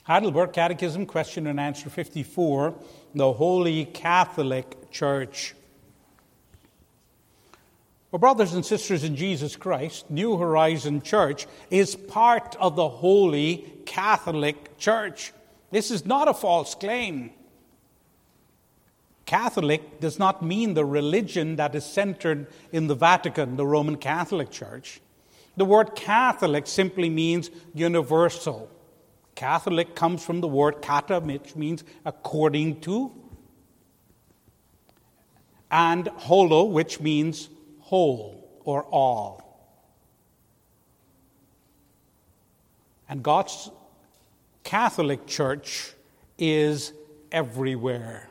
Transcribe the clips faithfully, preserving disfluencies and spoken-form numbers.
Heidelberg Catechism, question and answer fifty-four, the Holy Catholic Church. Well, brothers and sisters in Jesus Christ, New Horizon Church is part of the Holy Catholic Church. This is not a false claim. Catholic does not mean the religion that is centered in the Vatican, the Roman Catholic Church. The word Catholic simply means universal. Catholic comes from the word kata, which means according to, and holo, which means whole or all. And God's Catholic Church is everywhere.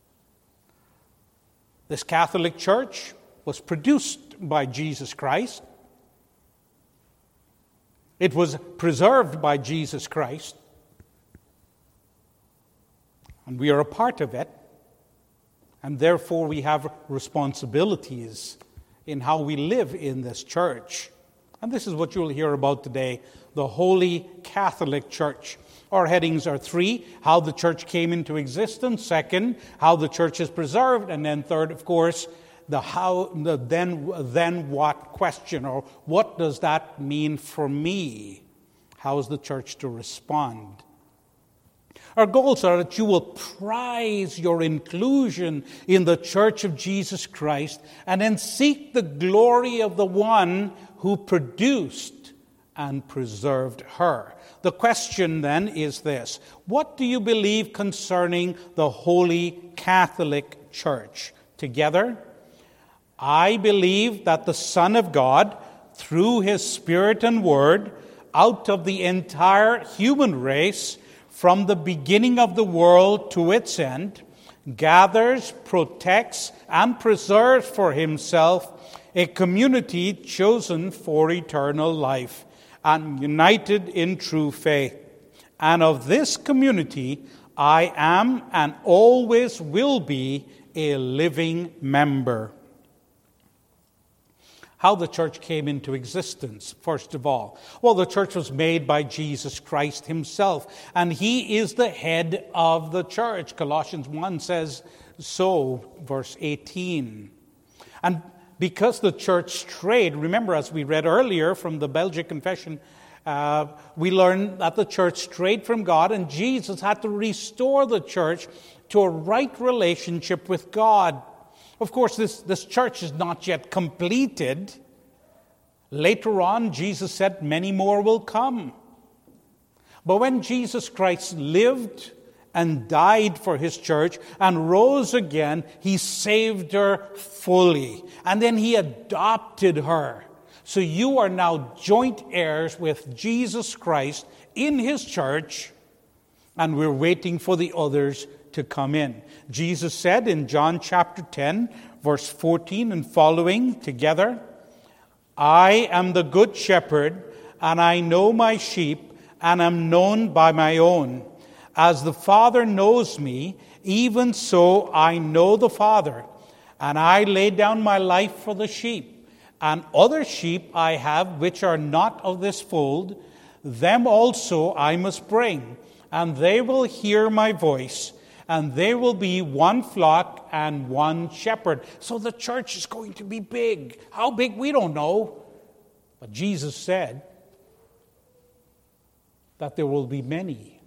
This Catholic Church was produced by Jesus Christ. It was preserved by Jesus Christ. And we are a part of it. And therefore we have responsibilities in how we live in this church. And this is what you'll hear about today, the Holy Catholic Church. Our headings are three, how the church came into existence. Second, how the church is preserved. And then third, of course, the how, the then, then what question, or what does that mean for me? How is the church to respond? Our goals are that you will prize your inclusion in the Church of Jesus Christ and then seek the glory of the one who produced and preserved her. The question then is this: what do you believe concerning the Holy Catholic Church? Together, I believe that the Son of God, through His Spirit and Word, out of the entire human race, from the beginning of the world to its end, gathers, protects, and preserves for Himself a community chosen for eternal life and united in true faith. And of this community, I am and always will be a living member. How the church came into existence, first of all. Well, the church was made by Jesus Christ Himself, and He is the head of the church. Colossians one says so, verse eighteen. And because the church strayed, remember as we read earlier from the Belgic Confession, uh, we learned that the church strayed from God, and Jesus had to restore the church to a right relationship with God. Of course, this, this church is not yet completed. Later on, Jesus said, many more will come. But when Jesus Christ lived and died for His church and rose again, He saved her fully. And then He adopted her. So you are now joint heirs with Jesus Christ in His church, and we're waiting for the others to come in. Jesus said in John chapter ten, verse fourteen and following together, I am the good shepherd, and I know my sheep, and am known by my own. As the Father knows me, even so I know the Father, and I lay down my life for the sheep. And other sheep I have which are not of this fold, them also I must bring, and they will hear my voice, and there will be one flock and one shepherd. So the church is going to be big. How big, we don't know. But Jesus said that there will be many.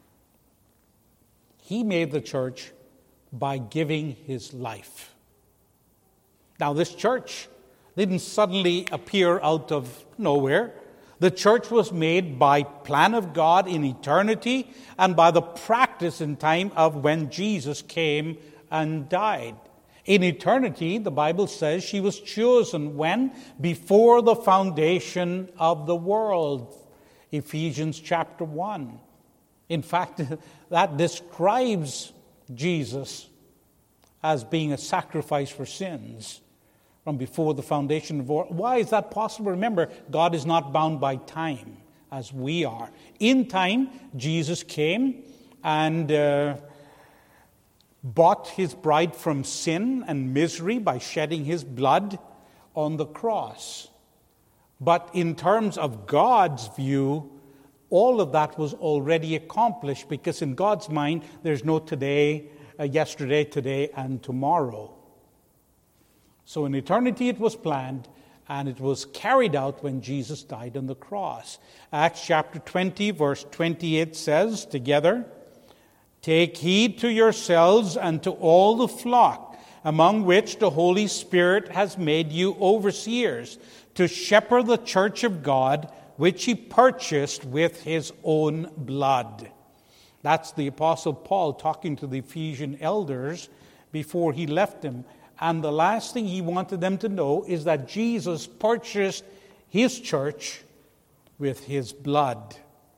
He made the church by giving His life. Now, this church didn't suddenly appear out of nowhere. The church was made by plan of God in eternity and by the practice in time of when Jesus came and died. In eternity, the Bible says she was chosen when? Before the foundation of the world. Ephesians chapter one. In fact, that describes Jesus as being a sacrifice for sins from before the foundation of the world. Why is that possible? Remember, God is not bound by time as we are. In time, Jesus came and uh, bought His bride from sin and misery by shedding His blood on the cross. But in terms of God's view, all of that was already accomplished, because in God's mind, there's no today, uh, yesterday, today, and tomorrow. So in eternity it was planned, and it was carried out when Jesus died on the cross. Acts chapter twenty, verse twenty-eight says, together, "Take heed to yourselves and to all the flock, among which the Holy Spirit has made you overseers, to shepherd the church of God, which he purchased with his own blood." That's the Apostle Paul talking to the Ephesian elders before he left them. And the last thing he wanted them to know is that Jesus purchased his church with his blood.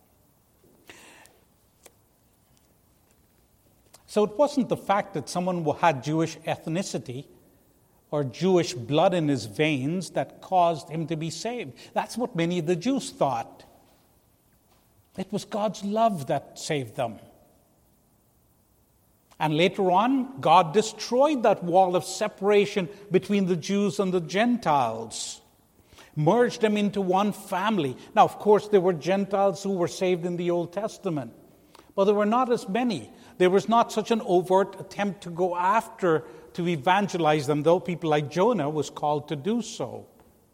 So it wasn't the fact that someone had Jewish ethnicity or Jewish blood in his veins that caused him to be saved. That's what many of the Jews thought. It was God's love that saved them. And later on, God destroyed that wall of separation between the Jews and the Gentiles, merged them into one family. Now, of course, there were Gentiles who were saved in the Old Testament, but there were not as many. There was not such an overt attempt to go after, to evangelize them, though people like Jonah was called to do so.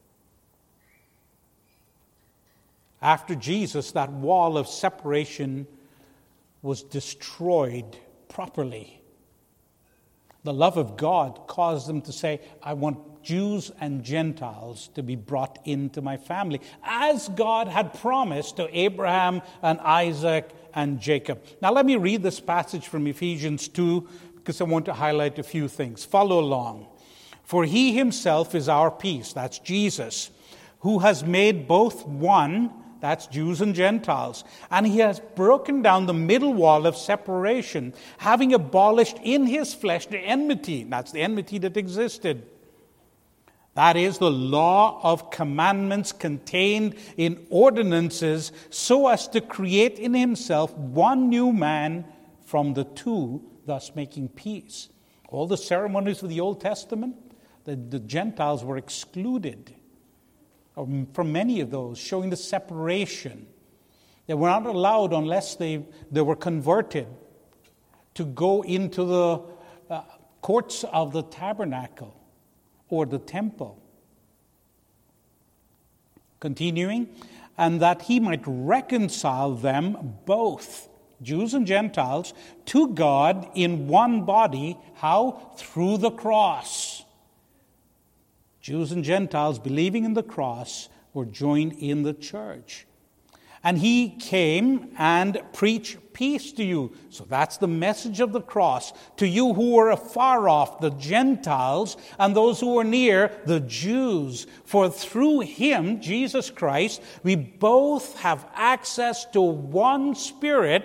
After Jesus, that wall of separation was destroyed properly. The love of God caused them to say, I want Jews and Gentiles to be brought into my family, as God had promised to Abraham and Isaac and Jacob. Now let me read this passage from Ephesians two, because I want to highlight a few things. Follow along. "For he himself is our peace," that's Jesus, "who has made both one," that's Jews and Gentiles, "and he has broken down the middle wall of separation, having abolished in his flesh the enmity," that's the enmity that existed. That is the law of commandments contained in ordinances, so as to create in himself one new man from the two, thus making peace. All the ceremonies of the Old Testament, the, the Gentiles were excluded from many of those, showing the separation. They were not allowed, unless they, they were converted, to go into the uh, courts of the tabernacle or the temple. Continuing, "and that he might reconcile them both," Jews and Gentiles, "to God in one body." How? Through the cross. Jews and Gentiles, believing in the cross, were joined in the church. "And he came and preached peace to you." So that's the message of the cross. "To you who were afar off, the Gentiles, and those who were near, the Jews. For through him," Jesus Christ, "we both have access to one Spirit,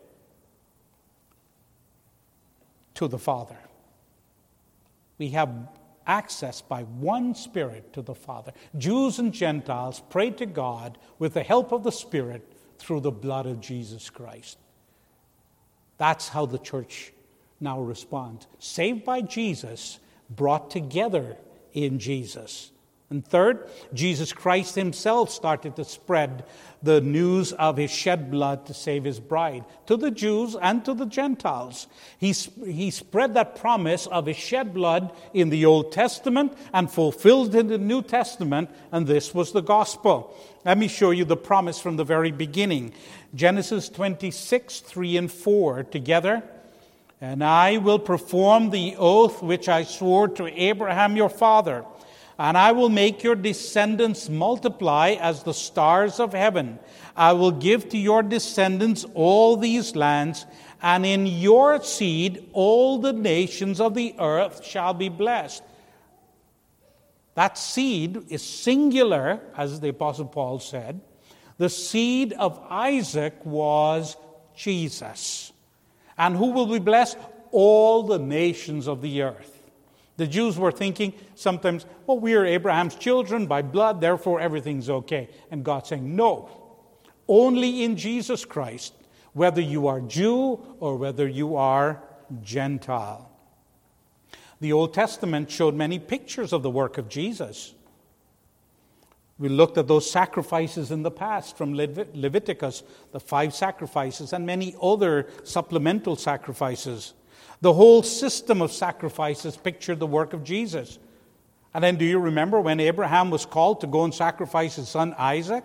to the Father." We have access by one Spirit to the Father. Jews and Gentiles pray to God with the help of the Spirit through the blood of Jesus Christ. That's how the church now responds. Saved by Jesus, brought together in Jesus. And third, Jesus Christ himself started to spread the news of his shed blood to save his bride, to the Jews and to the Gentiles. He, he spread that promise of his shed blood in the Old Testament and fulfilled in the New Testament, and this was the gospel. Let me show you the promise from the very beginning. Genesis twenty-six, three and four together. "And I will perform the oath which I swore to Abraham your father, and I will make your descendants multiply as the stars of heaven. I will give to your descendants all these lands, and in your seed all the nations of the earth shall be blessed." That seed is singular, as the Apostle Paul said. The seed of Isaac was Jesus. And who will be blessed? All the nations of the earth. The Jews were thinking sometimes, well, we are Abraham's children by blood, therefore everything's okay. And God's saying, no. Only in Jesus Christ, whether you are Jew or whether you are Gentile. The Old Testament showed many pictures of the work of Jesus. We looked at those sacrifices in the past from Levit- Leviticus, the five sacrifices, and many other supplemental sacrifices. The whole system of sacrifices pictured the work of Jesus. And then do you remember when Abraham was called to go and sacrifice his son Isaac?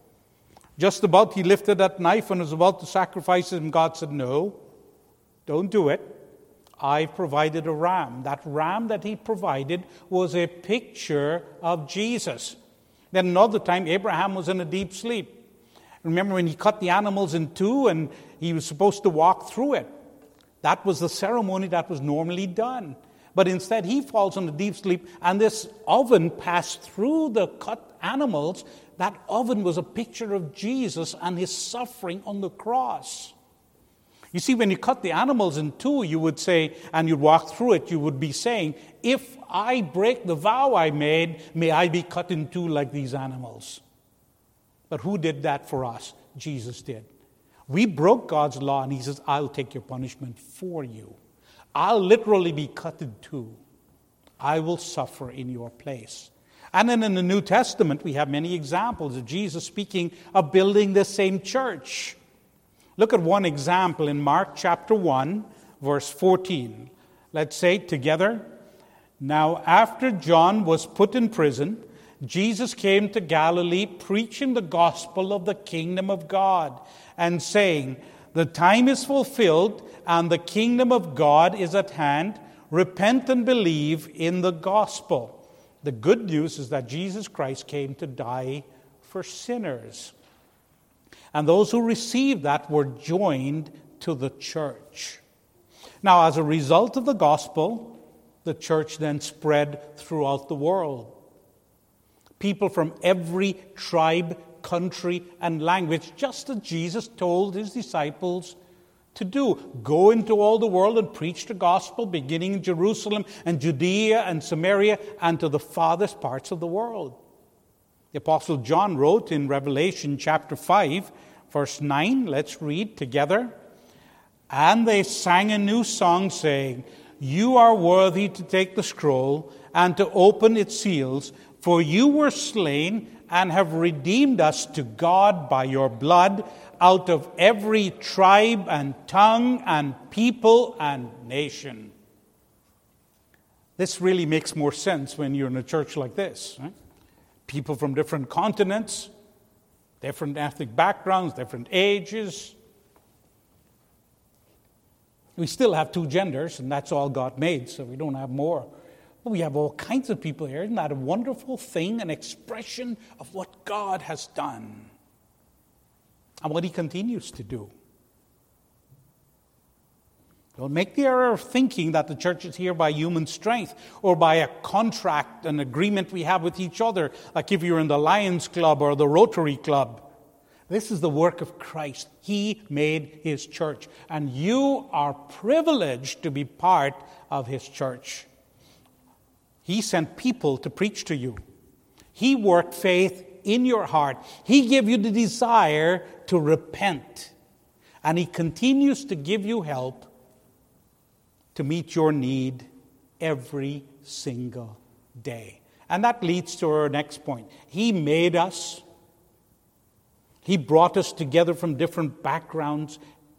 Just about he lifted that knife and was about to sacrifice him, God said, no, don't do it. I've provided a ram. That ram that he provided was a picture of Jesus. Then another time, Abraham was in a deep sleep. Remember when he cut the animals in two and he was supposed to walk through it? That was the ceremony that was normally done. But instead, he falls in a deep sleep, and this oven passed through the cut animals. That oven was a picture of Jesus and his suffering on the cross. You see, when you cut the animals in two, you would say, and you'd walk through it, you would be saying, if I break the vow I made, may I be cut in two like these animals. But who did that for us? Jesus did. We broke God's law, and he says, I'll take your punishment for you. I'll literally be cut in two. I will suffer in your place. And then in the New Testament, we have many examples of Jesus speaking of building the same church. Look at one example in Mark chapter one, verse fourteen. Let's say together, now after John was put in prison, Jesus came to Galilee preaching the gospel of the kingdom of God and saying, the time is fulfilled and the kingdom of God is at hand. Repent and believe in the gospel. The good news is that Jesus Christ came to die for sinners. And those who received that were joined to the church. Now, as a result of the gospel, the church then spread throughout the world. People from every tribe, country, and language, just as Jesus told his disciples to do. Go into all the world and preach the gospel, beginning in Jerusalem and Judea and Samaria and to the farthest parts of the world. The Apostle John wrote in Revelation chapter five, verse nine, let's read together. And they sang a new song saying, you are worthy to take the scroll and to open its seals, for you were slain and have redeemed us to God by your blood out of every tribe and tongue and people and nation. This really makes more sense when you're in a church like this, right? People from different continents, different ethnic backgrounds, different ages. We still have two genders, and that's all God made, so we don't have more. But we have all kinds of people here. Isn't that a wonderful thing, an expression of what God has done and what he continues to do? Don't make the error of thinking that the church is here by human strength or by a contract, an agreement we have with each other, like if you're in the Lions Club or the Rotary Club. This is the work of Christ. He made his church, and you are privileged to be part of his church. He sent people to preach to you. He worked faith in your heart. He gave you the desire to repent, and he continues to give you help to meet your need every single day. And that leads to our next point. He made us. He brought us together from different backgrounds.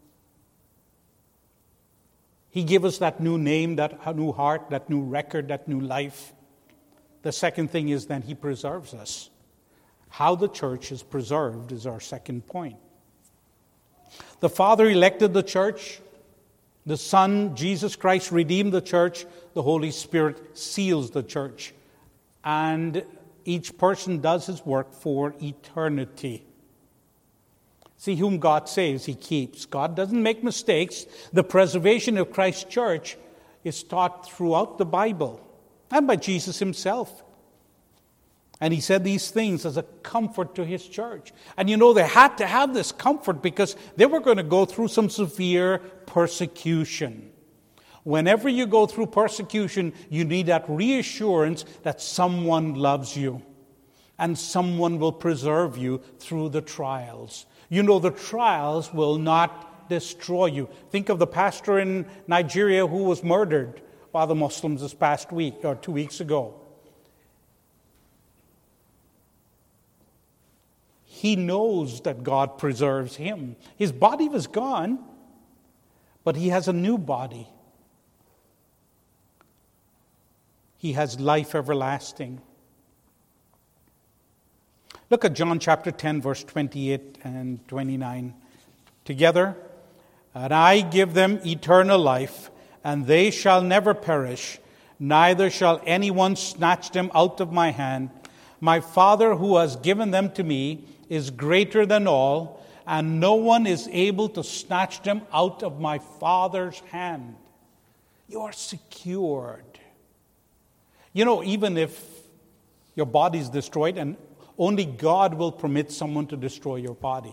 He gave us that new name, that new heart, that new record, that new life. The second thing is then he preserves us. How the church is preserved is our second point. The Father elected the church. The Son, Jesus Christ, redeemed the church. The Holy Spirit seals the church. And each person does his work for eternity. See, whom God saves, he keeps. God doesn't make mistakes. The preservation of Christ's church is taught throughout the Bible and by Jesus himself. And he said these things as a comfort to his church. And you know, they had to have this comfort because they were going to go through some severe persecution. Whenever you go through persecution, you need that reassurance that someone loves you and someone will preserve you through the trials. You know, the trials will not destroy you. Think of the pastor in Nigeria who was murdered by the Muslims this past week or two weeks ago. he knows that God preserves him. His body was gone, but he has a new body. He has life everlasting. Look at John chapter ten, verse twenty-eight and twenty-nine. Together, and I give them eternal life, and they shall never perish, neither shall anyone snatch them out of my hand. My Father who has given them to me is greater than all, and no one is able to snatch them out of my Father's hand. You are secured. You know, even if your body is destroyed, and only God will permit someone to destroy your body,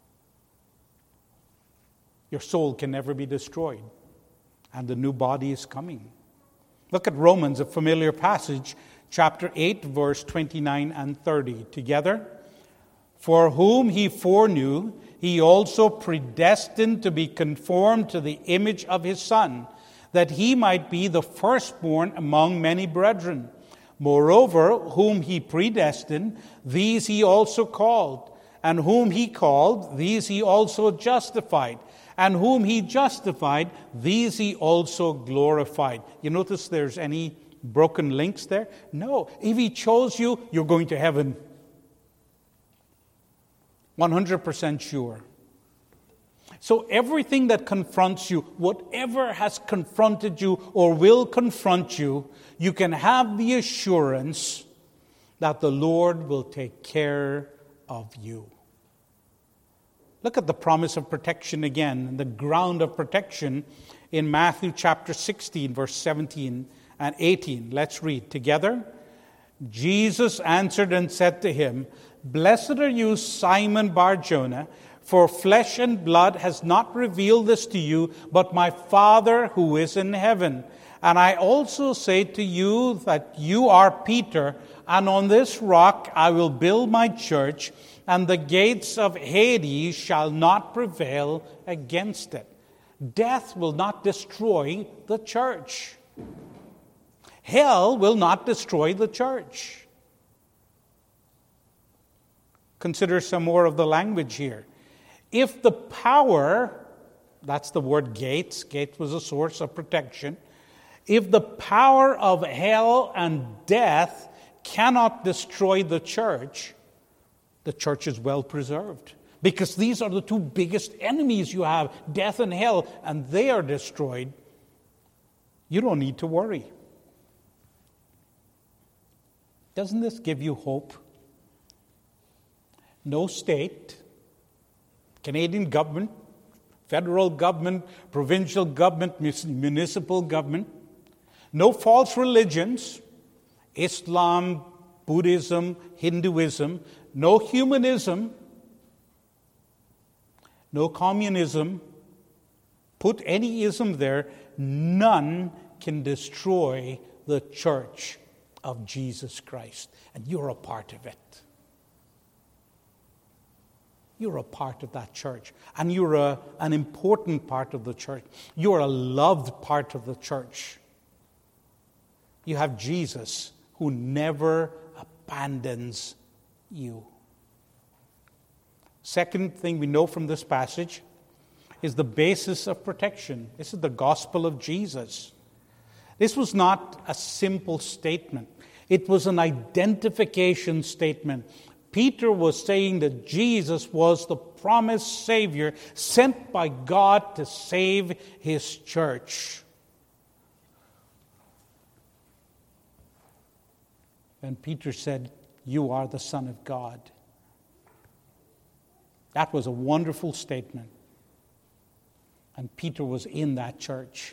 your soul can never be destroyed, and the new body is coming. Look at Romans, a familiar passage, chapter eight, verse twenty-nine and thirty. Together, for whom he foreknew, he also predestined to be conformed to the image of his Son, that he might be the firstborn among many brethren. Moreover, whom he predestined, these he also called. And whom he called, these he also justified. And whom he justified, these he also glorified. You notice there's any broken links there? No. If he chose you, you're going to heaven. one hundred percent sure. So everything that confronts you, whatever has confronted you or will confront you, you can have the assurance that the Lord will take care of you. Look at the promise of protection again, the ground of protection in Matthew chapter sixteen, verse seventeen and eighteen. Let's read together. Jesus answered and said to him, Blessed are you, Simon Bar-Jonah, for flesh and blood has not revealed this to you, but my Father who is in heaven. And I also say to you that you are Peter, and on this rock I will build my church, and the gates of Hades shall not prevail against it. Death will not destroy the church. Hell will not destroy the church. Consider some more of the language here. If the power, that's the word gates, gate was a source of protection. If the power of hell and death cannot destroy the church, the church is well preserved. Because these are the two biggest enemies you have, death and hell, and they are destroyed. You don't need to worry. Doesn't this give you hope? No state, Canadian government, federal government, provincial government, municipal government, no false religions, Islam, Buddhism, Hinduism, no humanism, no communism, put any ism there, none can destroy the church of Jesus Christ. And you're a part of it. You're a part of that church. And you're a, an important part of the church. You're a loved part of the church. You have Jesus who never abandons you. Second thing we know from this passage is the basis of protection. This is the gospel of Jesus. This was not a simple statement. It was an identification statement. Peter was saying that Jesus was the promised Savior sent by God to save His church. And Peter said, "You are the Son of God." That was a wonderful statement. And Peter was in that church.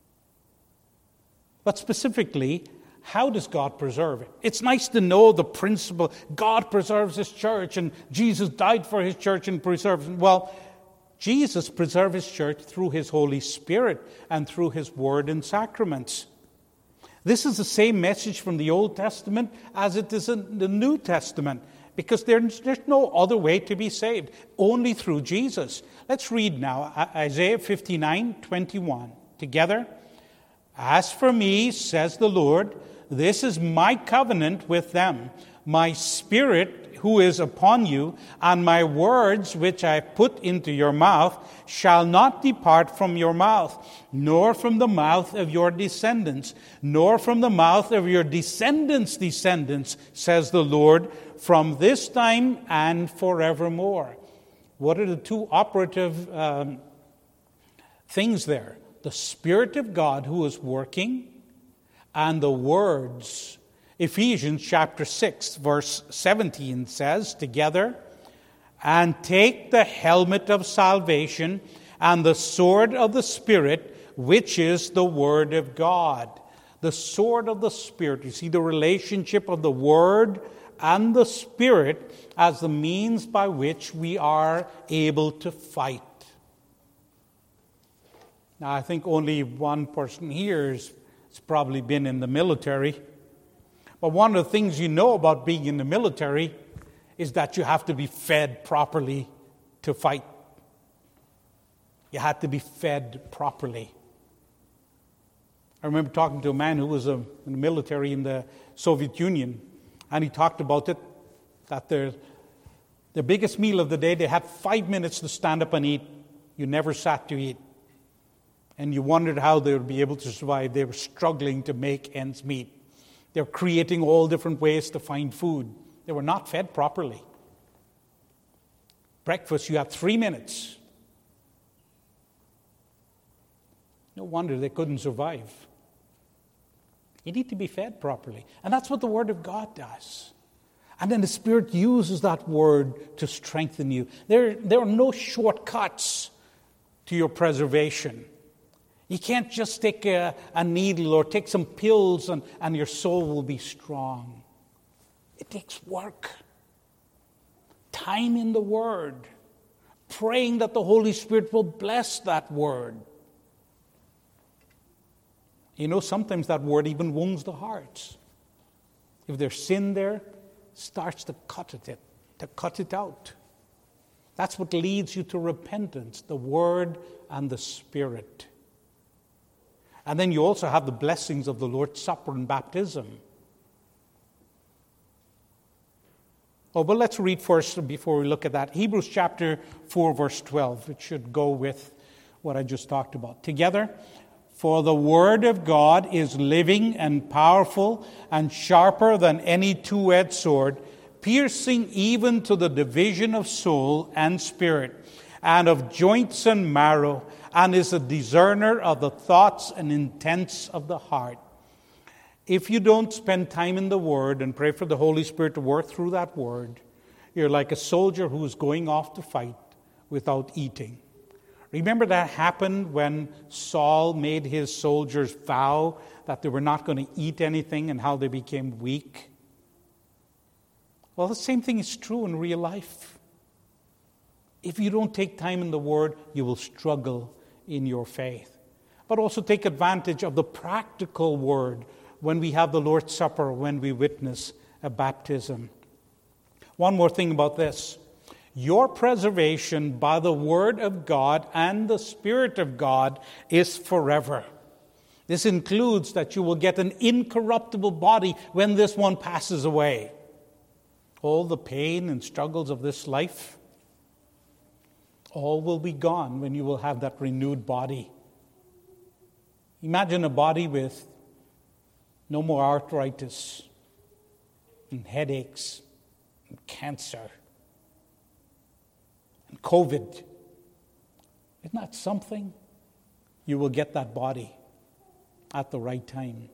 But specifically, how does God preserve it? It's nice to know the principle. God preserves His church, and Jesus died for His church and preserves it. Well, Jesus preserves His church through His Holy Spirit and through His Word and sacraments. This is the same message from the Old Testament as it is in the New Testament, because there's, there's no other way to be saved, only through Jesus. Let's read now Isaiah fifty-nine twenty-one together. "As for me, says the Lord, this is my covenant with them. My spirit who is upon you, and my words which I put into your mouth shall not depart from your mouth, nor from the mouth of your descendants, nor from the mouth of your descendants' descendants, says the Lord, from this time and forevermore. What are the two operative um, things there? The Spirit of God who is working, and the words. Ephesians chapter six, verse seventeen says, together, and take the helmet of salvation and the sword of the Spirit, which is the Word of God. The sword of the Spirit. You see the relationship of the Word and the Spirit as the means by which we are able to fight. Now, I think only one person here has probably been in the military. But one of the things you know about being in the military is that you have to be fed properly to fight. You have to be fed properly. I remember talking to a man who was a, in the military in the Soviet Union, and he talked about it, that their, their biggest meal of the day, they had five minutes to stand up and eat. You never sat to eat. And you wondered how they would be able to survive. They were struggling to make ends meet. They were creating all different ways to find food. They were not fed properly. Breakfast, you have three minutes. No wonder they couldn't survive. You need to be fed properly. And that's what the Word of God does. And then the Spirit uses that Word to strengthen you. There, there are no shortcuts to your preservation. You can't just take a, a needle or take some pills and, and your soul will be strong. It takes work. Time in the Word. Praying that the Holy Spirit will bless that Word. You know, sometimes that Word even wounds the hearts. If there's sin there, starts to cut it, to cut it out. That's what leads you to repentance, the Word and the Spirit. And then you also have the blessings of the Lord's Supper and baptism. Oh, but let's read first before we look at that. Hebrews chapter four, verse twelve. It should go with what I just talked about. Together, for the Word of God is living and powerful and sharper than any two-edged sword, piercing even to the division of soul and spirit, and of joints and marrow, and is a discerner of the thoughts and intents of the heart. If you don't spend time in the Word and pray for the Holy Spirit to work through that Word, you're like a soldier who is going off to fight without eating. Remember that happened when Saul made his soldiers vow that they were not going to eat anything and how they became weak? Well, the same thing is true in real life. If you don't take time in the Word, you will struggle in your faith. But also take advantage of the practical Word when we have the Lord's Supper, when we witness a baptism. One more thing about this. Your preservation by the Word of God and the Spirit of God is forever. This includes that you will get an incorruptible body when this one passes away. All the pain and struggles of this life, all will be gone when you will have that renewed body. Imagine a body with no more arthritis and headaches and cancer and COVID. Isn't that something? You will get that body at the right time.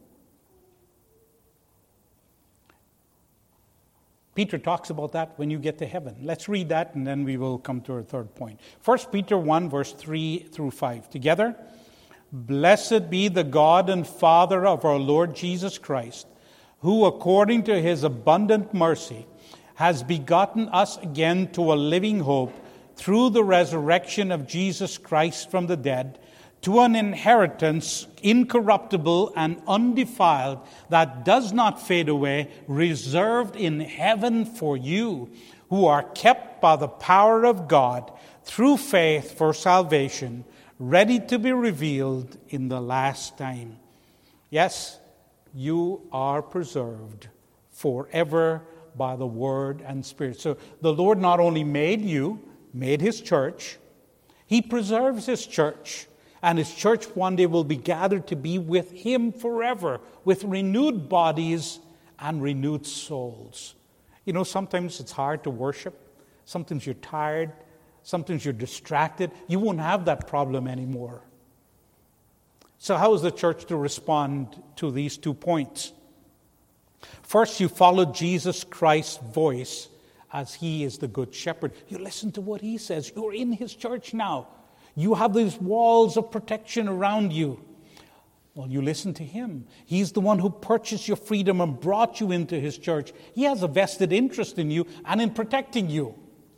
Peter talks about that when you get to heaven. Let's read that and then we will come to our third point. First Peter one, verse three through five. Together, blessed be the God and Father of our Lord Jesus Christ, who according to his abundant mercy has begotten us again to a living hope through the resurrection of Jesus Christ from the dead, to an inheritance incorruptible and undefiled that does not fade away, reserved in heaven for you, who are kept by the power of God through faith for salvation, ready to be revealed in the last time. Yes, you are preserved forever by the Word and Spirit. So the Lord not only made you, made His church, He preserves His church. And His church one day will be gathered to be with Him forever, with renewed bodies and renewed souls. You know, sometimes it's hard to worship. Sometimes you're tired. Sometimes you're distracted. You won't have that problem anymore. So how is the church to respond to these two points? First, you follow Jesus Christ's voice as He is the good shepherd. You listen to what He says. You're in His church now. You have these walls of protection around you. Well, you listen to Him. He's the one who purchased your freedom and brought you into His church. He has a vested interest in you and in protecting you.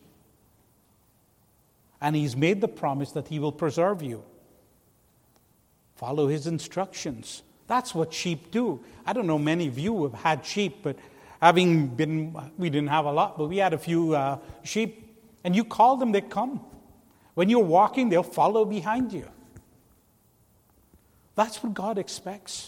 And He's made the promise that He will preserve you. Follow His instructions. That's what sheep do. I don't know, many of you have had sheep, but having been, we didn't have a lot, but we had a few uh, sheep. And you call them, they come. When you're walking, they'll follow behind you. That's what God expects.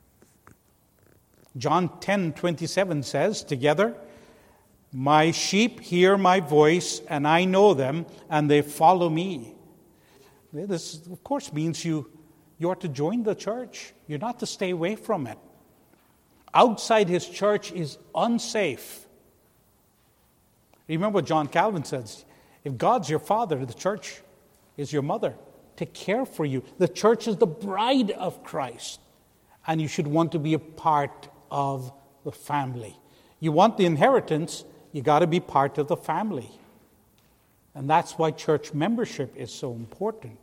John ten twenty-seven says, together, my sheep hear my voice, and I know them, and they follow me. This, of course, means you, you are to join the church. You're not to stay away from it. Outside His church is unsafe. Remember what John Calvin says, if God's your father, the church is your mother to care for you. The church is the bride of Christ, and you should want to be a part of the family. You want the inheritance, you got to be part of the family. And that's why church membership is so important.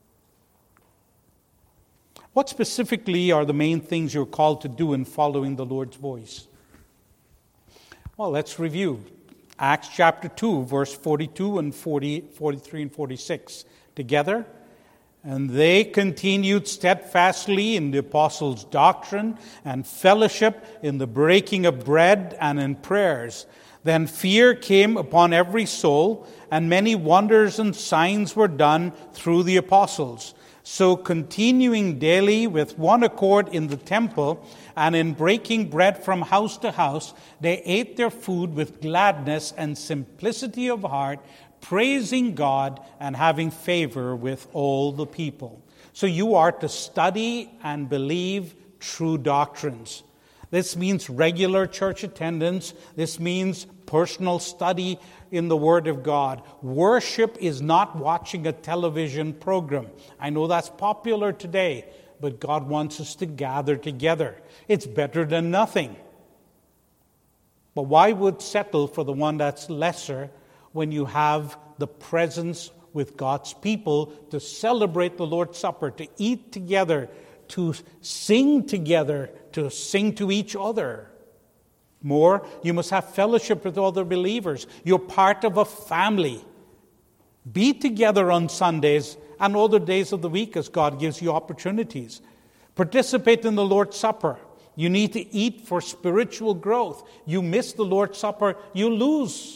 What specifically are the main things you're called to do in following the Lord's voice? Well, let's review. Acts chapter two, verse forty-two and forty, forty-three and forty-six. Together, and they continued steadfastly in the apostles' doctrine and fellowship, in the breaking of bread and in prayers. Then fear came upon every soul, and many wonders and signs were done through the apostles. So continuing daily with one accord in the temple, and in breaking bread from house to house, they ate their food with gladness and simplicity of heart, praising God and having favor with all the people. So you are to study and believe true doctrines. This means regular church attendance. This means personal study in the Word of God. Worship is not watching a television program. I know that's popular today, but God wants us to gather together. It's better than nothing. But why would settle for the one that's lesser when you have the presence with God's people to celebrate the Lord's Supper, to eat together, to sing together, to sing to each other? More, you must have fellowship with other believers. You're part of a family. Be together on Sundays and other days of the week as God gives you opportunities. Participate in the Lord's Supper. You need to eat for spiritual growth. You miss the Lord's Supper, you lose.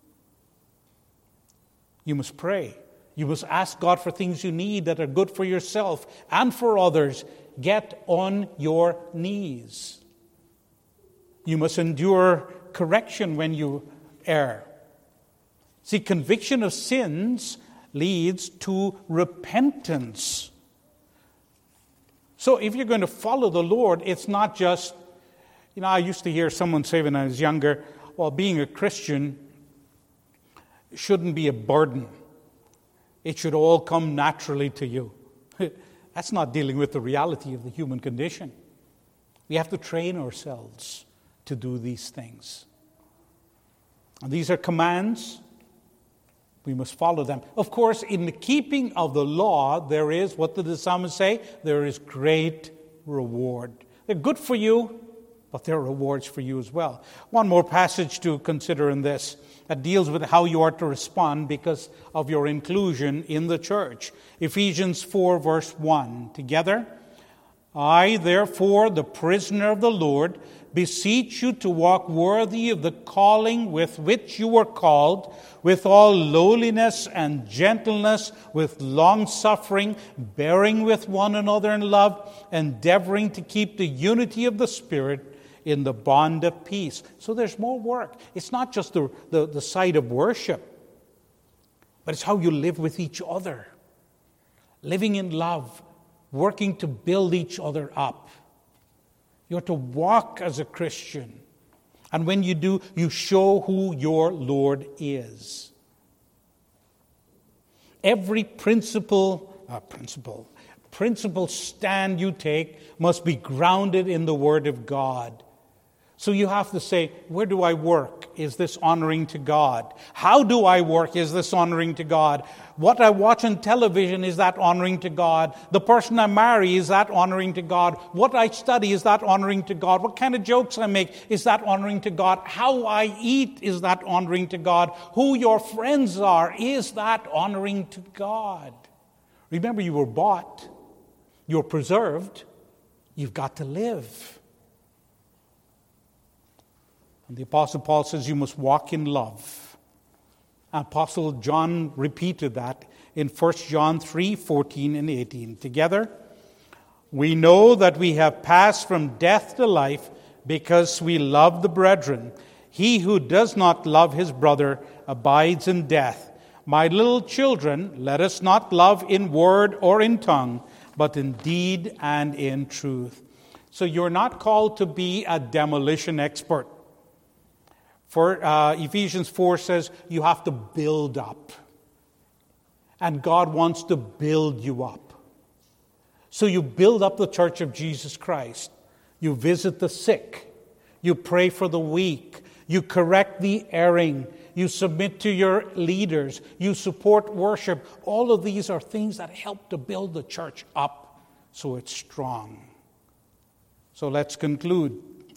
You must pray. You must ask God for things you need that are good for yourself and for others. Get on your knees. You must endure correction when you err. See, conviction of sins leads to repentance. So if you're going to follow the Lord, it's not just, you know, I used to hear someone say when I was younger, well, being a Christian shouldn't be a burden. It should all come naturally to you. That's not dealing with the reality of the human condition. We have to train ourselves to do these things. And these are commands. We must follow them. Of course, in the keeping of the law, there is, what did the psalmist say? There is great reward. They're good for you, but there are rewards for you as well. One more passage to consider in this that deals with how you are to respond because of your inclusion in the church. Ephesians four, verse one. Together, I, therefore, the prisoner of the Lord, beseech you to walk worthy of the calling with which you were called, with all lowliness and gentleness, with long-suffering, bearing with one another in love, endeavoring to keep the unity of the Spirit in the bond of peace. So there's more work. It's not just the, the, the side of worship, but it's how you live with each other. Living in love, working to build each other up. You're to walk as a Christian. And when you do, you show who your Lord is. Every principle, uh, principle, principle stand you take must be grounded in the Word of God. So you have to say, where do I work? Is this honoring to God? How do I work? Is this honoring to God? What I watch on television, is that honoring to God? The person I marry, is that honoring to God? What I study, is that honoring to God? What kind of jokes I make, is that honoring to God? How I eat, is that honoring to God? Who your friends are, is that honoring to God? Remember, you were bought. You're preserved. You've got to live. And the Apostle Paul says you must walk in love. Apostle John repeated that in First John three, fourteen and eighteen. Together, we know that we have passed from death to life because we love the brethren. He who does not love his brother abides in death. My little children, let us not love in word or in tongue, but in deed and in truth. So you're not called to be a demolition expert. For uh, Ephesians four says you have to build up. And God wants to build you up. So you build up the church of Jesus Christ. You visit the sick. You pray for the weak. You correct the erring. You submit to your leaders. You support worship. All of these are things that help to build the church up so it's strong. So let's conclude.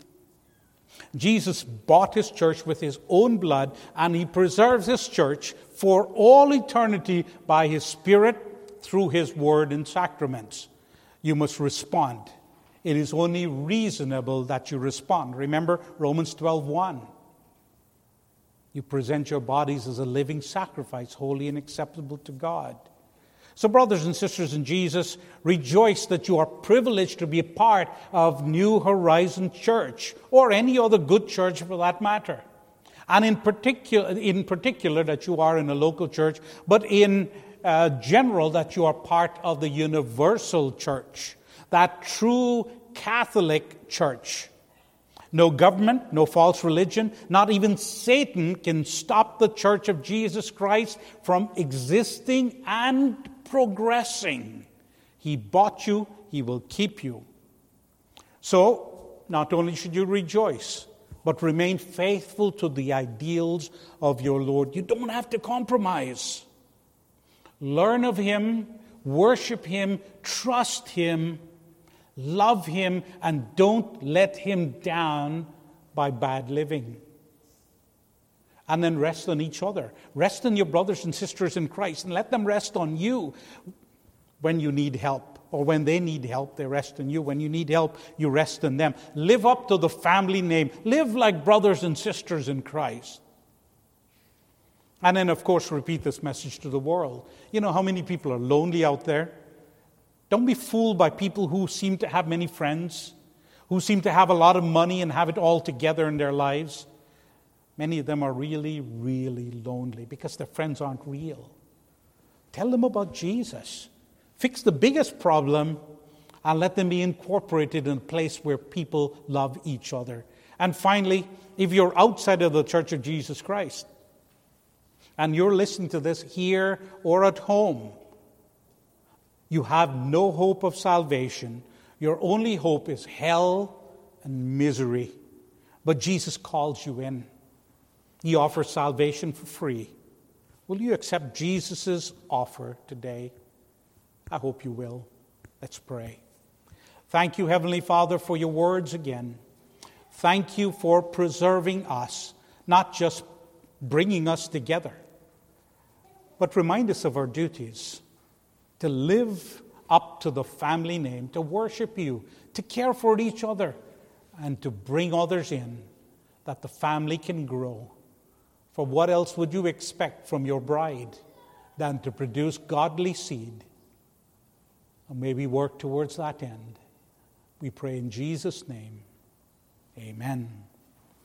Jesus bought his church with his own blood, and he preserves his church for all eternity by his Spirit through his word and sacraments. You must respond. It is only reasonable that you respond. Remember Romans twelve one. You present your bodies as a living sacrifice, holy and acceptable to God. So brothers and sisters in Jesus, rejoice that you are privileged to be a part of New Horizon Church, or any other good church for that matter. And in particular, in particular that you are in a local church, but in uh, general that you are part of the universal church, that true Catholic church. No government, no false religion, not even Satan can stop the church of Jesus Christ from existing and progressing. He bought you, he will keep you. So, not only should you rejoice, but remain faithful to the ideals of your Lord. You don't have to compromise. Learn of him, worship him, trust him, love him, and don't let him down by bad living. And then rest on each other. Rest on your brothers and sisters in Christ, and let them rest on you when you need help. Or when they need help, they rest on you. When you need help, you rest on them. Live up to the family name. Live like brothers and sisters in Christ. And then, of course, repeat this message to the world. You know how many people are lonely out there? Don't be fooled by people who seem to have many friends, who seem to have a lot of money and have it all together in their lives. Many of them are really, really lonely because their friends aren't real. Tell them about Jesus. Fix the biggest problem and let them be incorporated in a place where people love each other. And finally, if you're outside of the Church of Jesus Christ and you're listening to this here or at home, you have no hope of salvation. Your only hope is hell and misery. But Jesus calls you in. He offers salvation for free. Will you accept Jesus' offer today? I hope you will. Let's pray. Thank you, Heavenly Father, for your words again. Thank you for preserving us, not just bringing us together, but remind us of our duties to live up to the family name, to worship you, to care for each other, and to bring others in, that the family can grow. For what else would you expect from your bride than to produce godly seed? And may we work towards that end. We pray in Jesus' name. Amen.